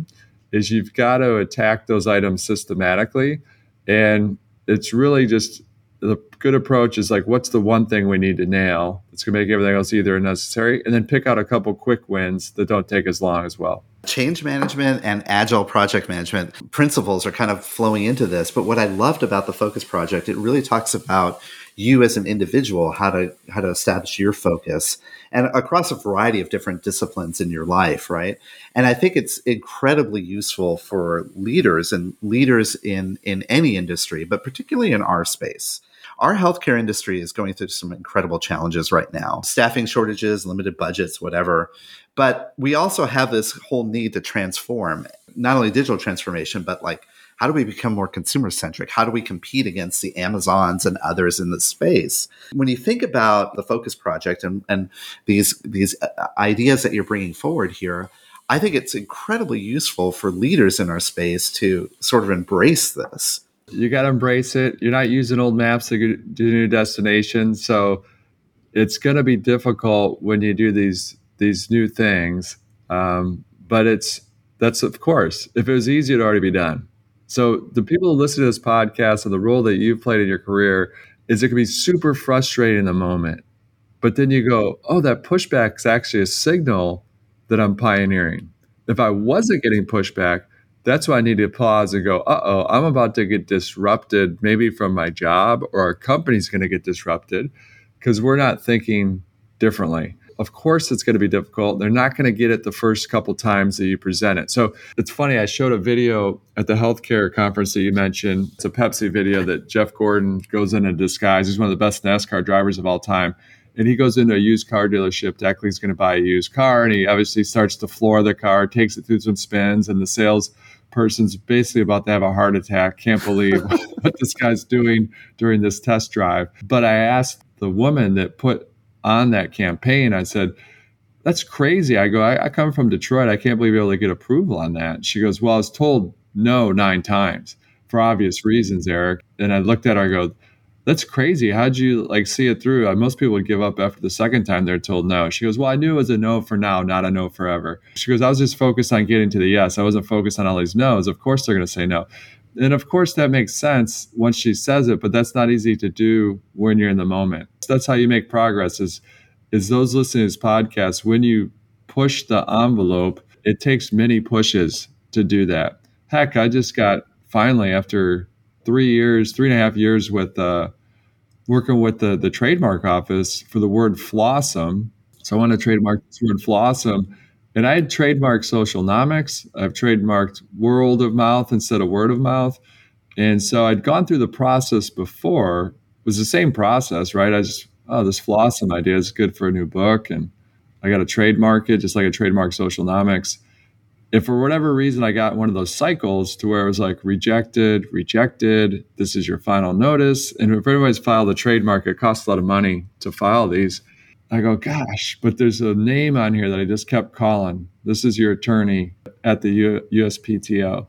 is you've got to attack those items systematically. And it's really just the good approach is like, what's the one thing we need to nail? It's going to make everything else either necessary, and then pick out a couple quick wins that don't take as long as well. Change management and agile project management principles are kind of flowing into this. But what I loved about the Focus Project, it really talks about you as an individual, how to how to establish your focus and across a variety of different disciplines in your life, right? And I think it's incredibly useful for leaders and leaders in, in any industry, but particularly in our space. Our healthcare industry is going through some incredible challenges right now. Staffing shortages, limited budgets, whatever. But we also have this whole need to transform, not only digital transformation, but like, how do we become more consumer-centric? How do we compete against the Amazons and others in the space? When you think about the Focus Project and, and these, these ideas that you're bringing forward here, I think it's incredibly useful for leaders in our space to sort of embrace this. You got to embrace it. You're not using old maps to get to new destinations. So it's going to be difficult when you do these these new things. Um, but it's that's, of course, if it was easy, it'd already be done. So the people who listen to this podcast and the role that you've played in your career is it can be super frustrating in the moment. But then you go, oh, that pushback is actually a signal that I'm pioneering. If I wasn't getting pushback, that's why I need to pause and go, uh-oh, I'm about to get disrupted, maybe from my job, or our company's going to get disrupted because we're not thinking differently. Of course, it's going to be difficult. They're not going to get it the first couple times that you present it. So it's funny. I showed a video at the healthcare conference that you mentioned. It's a Pepsi video that Jeff Gordon goes in a disguise. He's one of the best NASCAR drivers of all time. And he goes into a used car dealership. Technically, he's going to buy a used car. And he obviously starts to floor the car, takes it through some spins. And the salesperson's basically about to have a heart attack. Can't believe what this guy's doing during this test drive. But I asked the woman that put on that campaign, I said, that's crazy. I go, I, I come from Detroit. I can't believe you're able to get approval on that. She goes, well, I was told no nine times for obvious reasons, Eric. And I looked at her, I go, that's crazy. How'd you like see it through? Uh, most people would give up after the second time they're told no. She goes, well, I knew it was a no for now, not a no forever. She goes, I was just focused on getting to the yes. I wasn't focused on all these no's. Of course, they're going to say no. And of course, that makes sense once she says it, but that's not easy to do when you're in the moment. That's how you make progress is, is those listening to this podcast, when you push the envelope, it takes many pushes to do that. Heck, I just got finally, after three years, three and a half years with uh, working with the, the trademark office for the word Flawsome. So I want to trademark this word Flawsome. And I had trademarked Socialnomics. I've trademarked World of Mouth instead of Word of Mouth. And so I'd gone through the process before. It was the same process, right? I just, oh, this Flawsome idea is good for a new book. And I got to trademark it just like I trademarked Socialnomics. If for whatever reason I got one of those cycles to where it was like rejected, rejected, this is your final notice. And if everybody's filed a trademark, it costs a lot of money to file these. I go, gosh, but there's a name on here that I just kept calling. This is your attorney at the U- USPTO.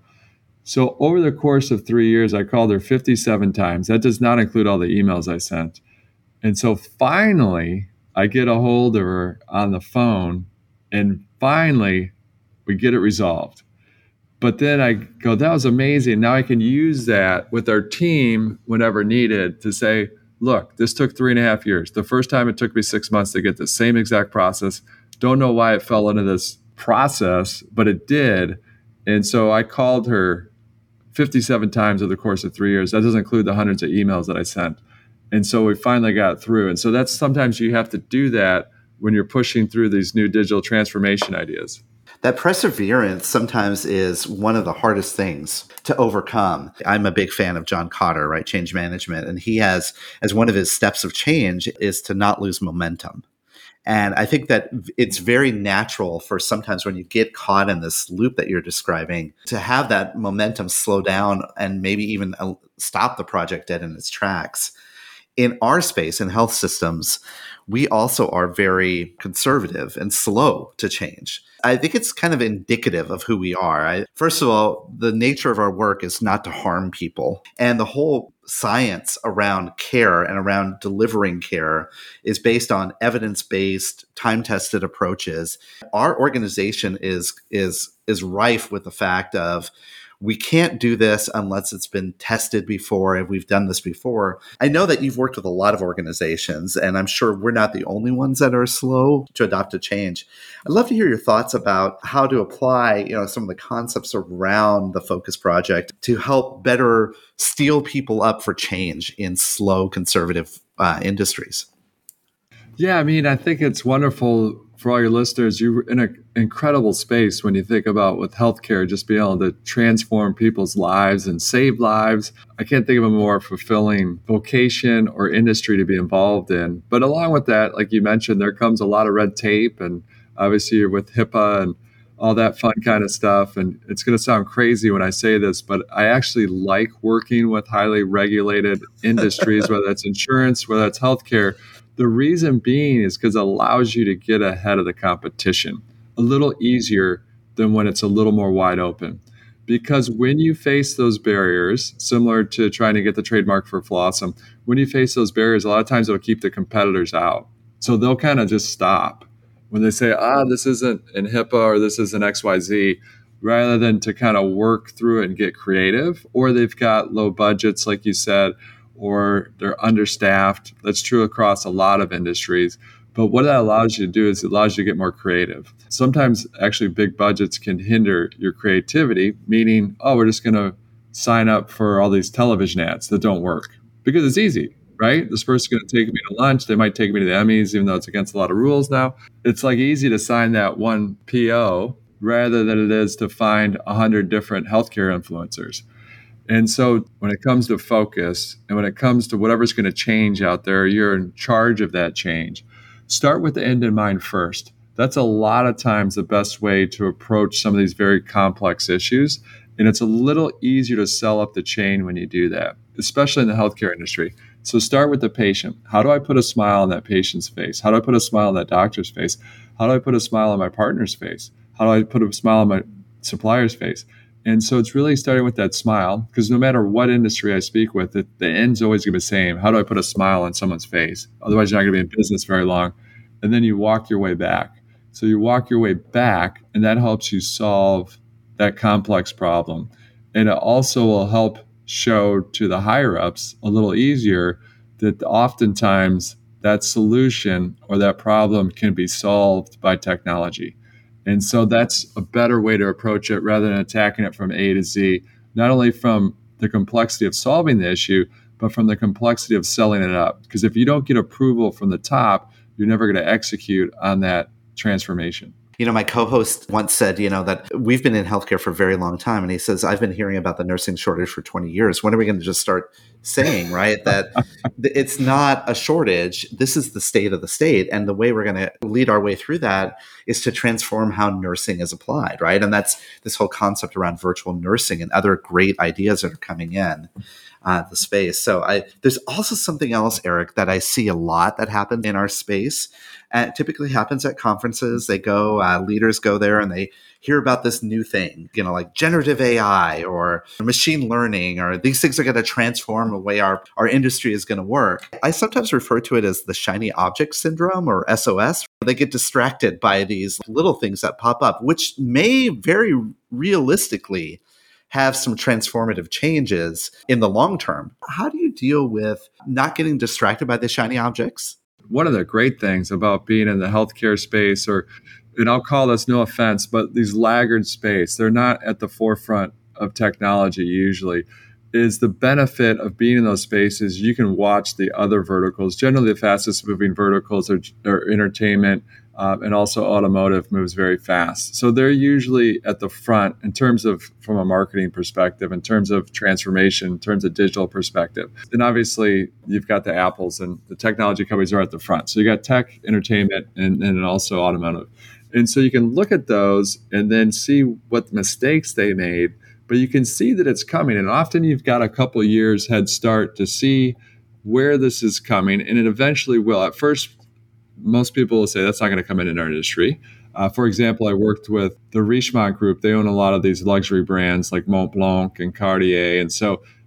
So over the course of three years, I called her fifty-seven times. That does not include all the emails I sent. And so finally, I get a hold of her on the phone, and finally, we get it resolved. But then I go, that was amazing. Now I can use that with our team whenever needed to say, look, this took three and a half years. The first time it took me six months to get the same exact process. Don't know why it fell into this process, but it did. And so I called her fifty-seven times over the course of three years. That doesn't include the hundreds of emails that I sent. And so we finally got through. And so that's sometimes you have to do that when you're pushing through these new digital transformation ideas. That perseverance sometimes is one of the hardest things to overcome. I'm a big fan of John Kotter, right? Change management. And he has, as one of his steps of change, is to not lose momentum. And I think that it's very natural for sometimes when you get caught in this loop that you're describing to have that momentum slow down and maybe even stop the project dead in its tracks. In our space, in health systems, we also are very conservative and slow to change. I think it's kind of indicative of who we are. I, first of all, the nature of our work is not to harm people. And the whole science around care and around delivering care is based on evidence-based, time-tested approaches. Our organization is is is rife with the fact of we can't do this unless it's been tested before and we've done this before. I know that you've worked with a lot of organizations, and I'm sure we're not the only ones that are slow to adopt a change. I'd love to hear your thoughts about how to apply, you know, some of the concepts around the Focus Project to help better steel people up for change in slow, conservative uh, industries. Yeah, I mean, I think it's wonderful for all your listeners. You're in an incredible space when you think about with healthcare, just being able to transform people's lives and save lives. I can't think of a more fulfilling vocation or industry to be involved in. But along with that, like you mentioned, there comes a lot of red tape, and obviously you're with HIPAA and all that fun kind of stuff. And it's going to sound crazy when I say this, but I actually like working with highly regulated industries, whether that's insurance, whether that's healthcare. The reason being is because it allows you to get ahead of the competition a little easier than when it's a little more wide open. Because when you face those barriers, similar to trying to get the trademark for Flawsome, when you face those barriers, a lot of times it'll keep the competitors out. So they'll kind of just stop. When they say, ah, this isn't in HIPAA or this isn't X Y Z, rather than to kind of work through it and get creative, or they've got low budgets, like you said, or they're understaffed. That's true across a lot of industries. But what that allows you to do is it allows you to get more creative. Sometimes actually big budgets can hinder your creativity, meaning, oh, we're just going to sign up for all these television ads that don't work because it's easy, right? This person's going to take me to lunch. They might take me to the Emmys, even though it's against a lot of rules now. It's like easy to sign that one P O rather than it is to find a hundred different healthcare influencers. And so when it comes to focus and when it comes to whatever's going to change out there, you're in charge of that change. Start with the end in mind first. That's a lot of times the best way to approach some of these very complex issues. And it's a little easier to sell up the chain when you do that, especially in the healthcare industry. So start with the patient. How do I put a smile on that patient's face? How do I put a smile on that doctor's face? How do I put a smile on my partner's face? How do I put a smile on my supplier's face? And so it's really starting with that smile, because no matter what industry I speak with, it, the end's always going to be the same. How do I put a smile on someone's face? Otherwise, you're not going to be in business very long. And then you walk your way back. So you walk your way back, and that helps you solve that complex problem. And it also will help show to the higher-ups a little easier that oftentimes that solution or that problem can be solved by technology. And so that's a better way to approach it rather than attacking it from A to Z, not only from the complexity of solving the issue, but from the complexity of selling it up. Because if you don't get approval from the top, you're never going to execute on that transformation. You know, my co-host once said, you know, that we've been in healthcare for a very long time. And he says, I've been hearing about the nursing shortage for twenty years. When are we going to just start saying, right, that it's not a shortage. This is the state of the state. And the way we're going to lead our way through that is to transform how nursing is applied, right? And that's this whole concept around virtual nursing and other great ideas that are coming in. Uh, the space. So I, there's also something else, Eric, that I see a lot that happens in our space. And it typically happens at conferences. They go, uh, leaders go there and they hear about this new thing, you know, like generative A I or machine learning, or these things are going to transform the way our, our industry is going to work. I sometimes refer to it as the shiny object syndrome, or S O S. They get distracted by these little things that pop up, which may very realistically have some transformative changes in the long term. How do you deal with not getting distracted by the shiny objects? One of the great things about being in the healthcare space, or, and I'll call this no offense, but these laggard space, they're not at the forefront of technology usually, is the benefit of being in those spaces. You can watch the other verticals. Generally, the fastest moving verticals are, are entertainment, Um, and also automotive moves very fast. So they're usually at the front in terms of, from a marketing perspective, in terms of transformation, in terms of digital perspective. And obviously you've got the Apples and the technology companies are at the front. So you got tech, entertainment, and, and also automotive. And so you can look at those and then see what mistakes they made, but you can see that it's coming. And often you've got a couple of years head start to see where this is coming, and it eventually will. At first, most people will say that's not going to come in in our industry. Uh, for example, I worked with the Richemont Group. They own a lot of these luxury brands like Mont Blanc and Cartier. And so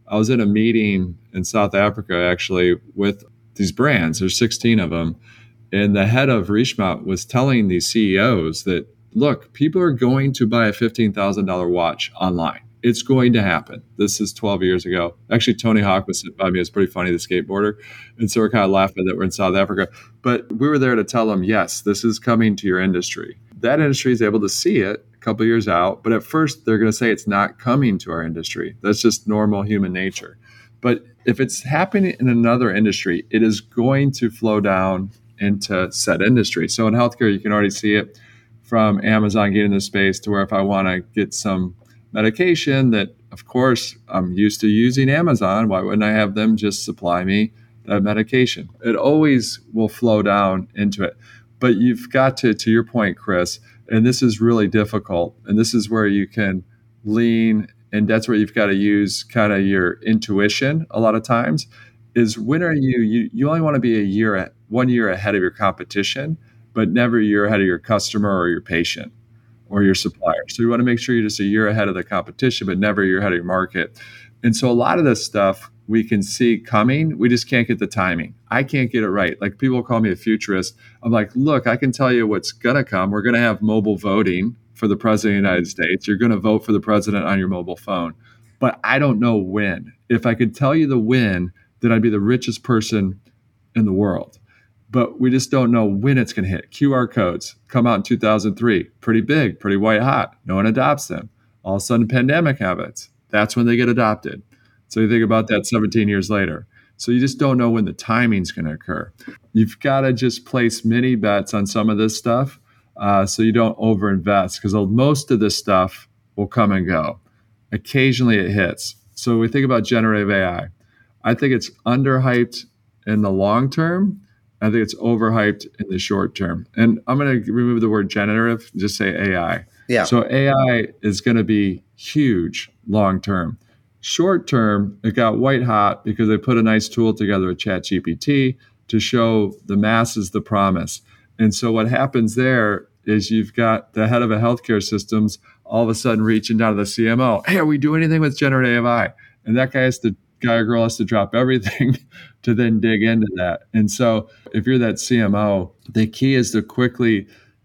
I was in a meeting in South Africa, actually, with these brands. There's sixteen of them. And the head of Richemont was telling these C E Os that, look, people are going to buy a fifteen thousand dollars watch online. It's going to happen. This is twelve years ago. Actually, Tony Hawk was sitting by me. It's pretty funny, the skateboarder. And so we're kind of laughing that we're in South Africa. But we were there to tell them, yes, this is coming to your industry. That industry is able to see it a couple years out. But at first, they're going to say it's not coming to our industry. That's just normal human nature. But if it's happening in another industry, it is going to flow down into said industry. So in healthcare, you can already see it from Amazon getting the space to where if I want to get some medication that, of course, I'm used to using Amazon, why wouldn't I have them just supply me that medication? It always will flow down into it. But you've got to, to your point, Chris, and this is really difficult. And this is where you can lean, and that's where you've got to use kind of your intuition a lot of times, is when are you, you, you only want to be a year, one year ahead of your competition, but never a year ahead of your customer or your patient or your supplier. So you want to make sure you're just a year ahead of the competition, but never a year ahead of your market. And so a lot of this stuff we can see coming. We just can't get the timing. I can't get it right. Like people call me a futurist. I'm like, look, I can tell you what's going to come. We're going to have mobile voting for the president of the United States. You're going to vote for the president on your mobile phone. But I don't know when. If I could tell you the when, then I'd be the richest person in the world. But we just don't know when it's going to hit. Q R codes come out in two thousand three, pretty big, pretty white hot. No one adopts them. All of a sudden, pandemic habits. That's when they get adopted. So you think about that seventeen years later. So you just don't know when the timing's going to occur. You've got to just place many bets on some of this stuff uh, so you don't overinvest, because most of this stuff will come and go. Occasionally it hits. So we think about generative A I. I think it's underhyped in the long term. I think it's overhyped in the short term. And I'm going to remove the word generative, just say A I. Yeah. So A I is going to be huge long term. Short term, it got white hot because they put a nice tool together with ChatGPT to show the masses the promise. And so what happens there is you've got the head of a healthcare systems all of a sudden reaching down to the C M O. Hey, are we doing anything with generative A I? And that guy has to guy or girl has to drop everything to then dig into that. And so if you're that C M O, the key is to quickly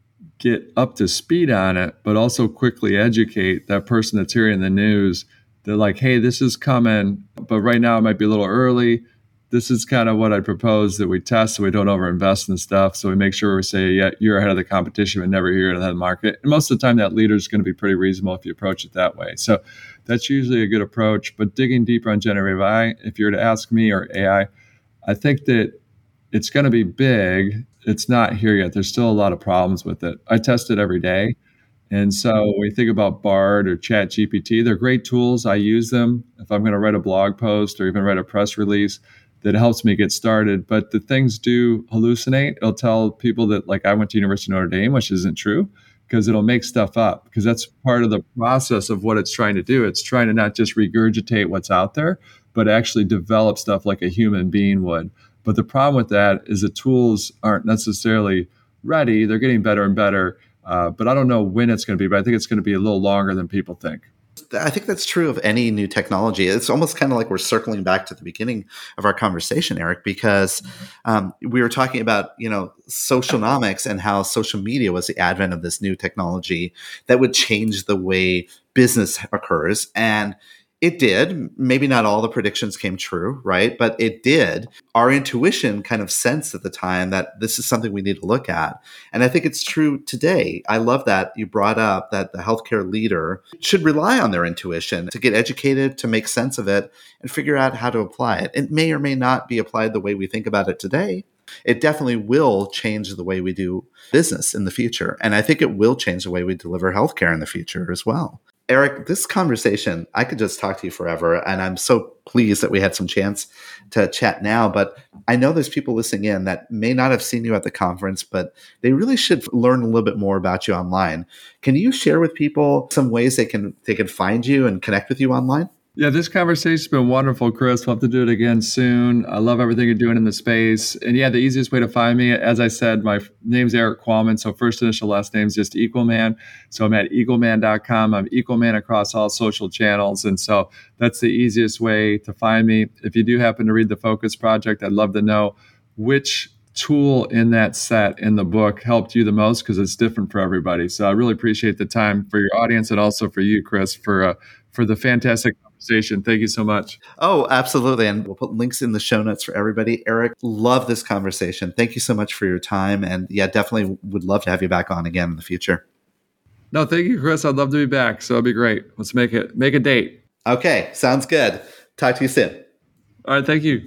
get up to speed on it, but also quickly educate that person that's hearing the news. They're like, hey, this is coming, but right now it might be a little early. This is kind of what I propose that we test so we don't overinvest in stuff. So we make sure we say, yeah, you're ahead of the competition, but never you're ahead of the market. And most of the time that leader is going to be pretty reasonable if you approach it that way. So that's usually a good approach. But digging deeper on generative A I, if you were to ask me or A I, I think that it's going to be big. It's not here yet. There's still a lot of problems with it. I test it every day. And so when you think about Bard or ChatGPT, they're great tools. I use them if I'm going to write a blog post or even write a press release that helps me get started. But the things do hallucinate. It'll tell people that, like, I went to University of Notre Dame, which isn't true, because it'll make stuff up, because that's part of the process of what it's trying to do. It's trying to not just regurgitate what's out there, but actually develop stuff like a human being would. But the problem with that is the tools aren't necessarily ready. They're getting better and better. Uh, but I don't know when it's going to be, but I think it's going to be a little longer than people think. I think that's true of any new technology. It's almost kind of like we're circling back to the beginning of our conversation, Eric, because um, we were talking about, you know, socialnomics and how social media was the advent of this new technology that would change the way business occurs. And it did. Maybe not all the predictions came true, right? But it did. Our intuition kind of sensed at the time that this is something we need to look at. And I think it's true today. I love that you brought up that the healthcare leader should rely on their intuition to get educated, to make sense of it, and figure out how to apply it. It may or may not be applied the way we think about it today. It definitely will change the way we do business in the future. And I think it will change the way we deliver healthcare in the future as well. Eric, this conversation, I could just talk to you forever, and I'm so pleased that we had some chance to chat now. But I know there's people listening in that may not have seen you at the conference, but they really should learn a little bit more about you online. Can you share with people some ways they can they can find you and connect with you online? Yeah, this conversation's been wonderful, Chris. We'll have to do it again soon. I love everything you're doing in the space. And yeah, the easiest way to find me, as I said, my name's Eric Qualman. So first initial, last name is just Equalman. So I'm at equalman dot com. I'm Equalman across all social channels. And so that's the easiest way to find me. If you do happen to read the Focus Project, I'd love to know which tool in that set in the book helped you the most, because it's different for everybody. So I really appreciate the time for your audience and also for you, Chris, for uh, for the fantastic conversation. Thank you so much. Oh, absolutely. And we'll put links in the show notes for everybody. Eric, love this conversation. Thank you so much for your time. And yeah, definitely would love to have you back on again in the future. No, thank you, Chris. I'd love to be back. So it'd be great. Let's make it make a date. Okay, sounds good. Talk to you soon. All right, thank you.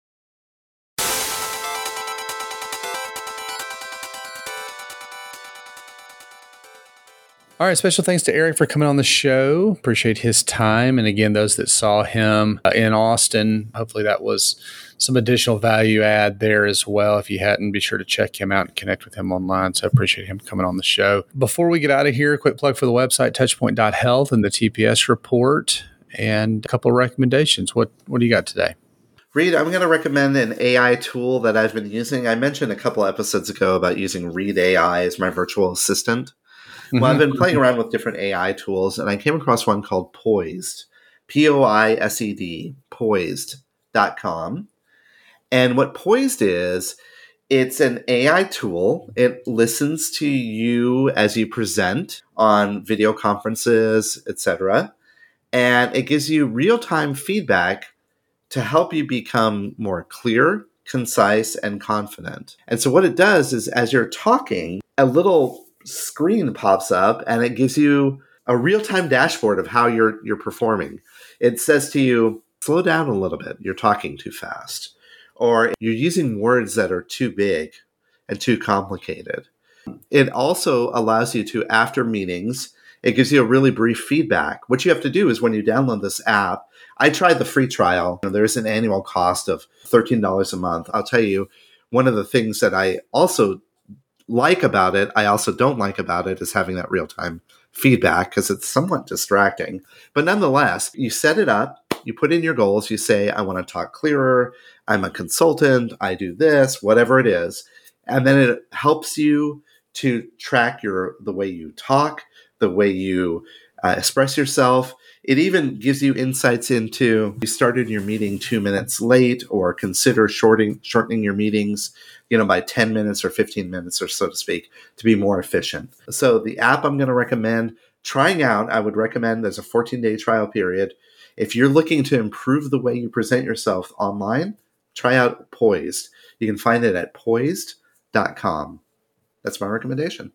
All right, special thanks to Eric for coming on the show. Appreciate his time. And again, those that saw him uh, in Austin, hopefully that was some additional value add there as well. If you hadn't, be sure to check him out and connect with him online. So I appreciate him coming on the show. Before we get out of here, a quick plug for the website, touchpoint dot health, and the T P S report, and a couple of recommendations. What, what do you got today? Reed, I'm going to recommend an A I tool that I've been using. I mentioned a couple episodes ago about using Reed A I as my virtual assistant. Well, I've been playing around with different A I tools, and I came across one called Poised, P O I S E D, poised dot com. And what Poised is, it's an A I tool. It listens to you as you present on video conferences, et cetera, and it gives you real-time feedback to help you become more clear, concise, and confident. And so what it does is, as you're talking, a little screen pops up and it gives you a real-time dashboard of how you're you're performing. It says to you, slow down a little bit, you're talking too fast, or you're using words that are too big and too complicated. It also allows you to, after meetings, it gives you a really brief feedback. What you have to do is, when you download this app, I tried the free trial. There's an annual cost of thirteen dollars a month. I'll tell you, one of the things that I also like about it, I also don't like about it, is having that real-time feedback, because it's somewhat distracting. But nonetheless, you set it up, you put in your goals, you say, I want to talk clearer, I'm a consultant, I do this, whatever it is. And then it helps you to track your the way you talk, the way you uh, express yourself. It even gives you insights into, you started your meeting two minutes late, or consider shorting, shortening your meetings, you know, by ten minutes or fifteen minutes, or so to speak, to be more efficient. So the app I'm going to recommend trying out, I would recommend, there's a fourteen day trial period. If you're looking to improve the way you present yourself online, try out Poised. You can find it at poised dot com. That's my recommendation.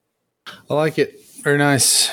I like it. Very nice.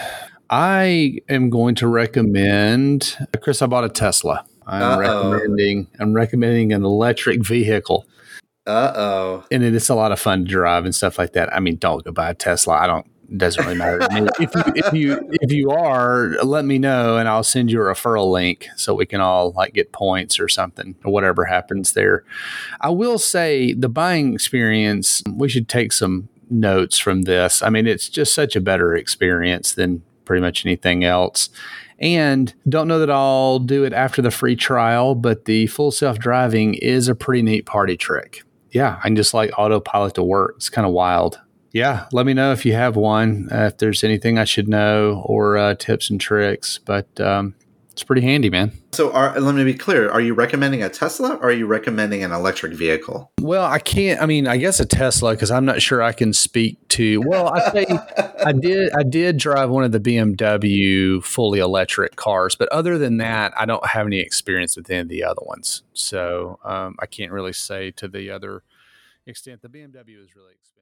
I am going to recommend, Chris, I bought a Tesla. I'm Uh-oh. recommending I'm recommending an electric vehicle. Uh-oh. And it is a lot of fun to drive and stuff like that. I mean, don't go buy a Tesla. I don't, it doesn't really matter to me. If you, if you, if you are, let me know and I'll send you a referral link so we can all like get points or something, or whatever happens there. I will say the buying experience, we should take some notes from this. I mean, it's just such a better experience than pretty much anything else. And don't know that I'll do it after the free trial, but the full self-driving is a pretty neat party trick. Yeah, I can just like autopilot to work. It's kind of wild. Yeah, let me know if you have one, uh, if there's anything I should know, or uh, tips and tricks. But um, it's pretty handy, man. So are, let me be clear. Are you recommending a Tesla, or are you recommending an electric vehicle? Well, I can't. I mean, I guess a Tesla, because I'm not sure I can speak to. Well, I say I did. I did drive one of the B M W fully electric cars, but other than that, I don't have any experience with any of the other ones. So um, I can't really say to the other extent. The B M W is really expensive.